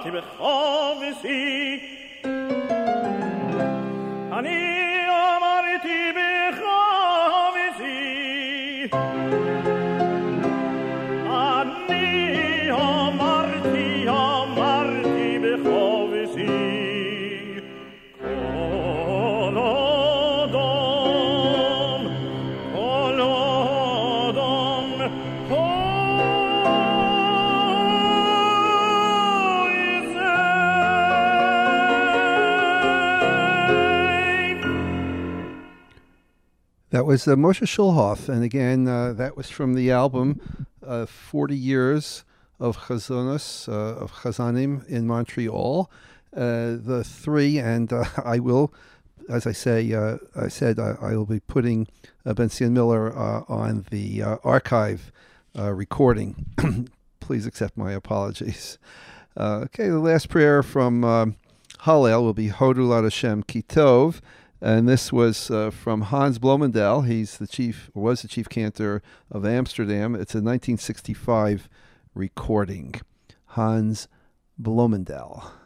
amarti bechavisi Ani amarti bechavisi Ani amarti bechavisi That was Moshe Shulhoff, and again, that was from the album 40 Years of Chazonos, of Chazanim in Montreal. The three, and I will, as I said I will be putting Ben Zion Miller on the archive recording. Please accept my apologies. Okay, the last prayer from Hallel will be Hodu Lad Hashem Ki Tov. And this was from Hans Blomendal. He's was the chief cantor of Amsterdam. It's a 1965 recording. Hans Blomendal.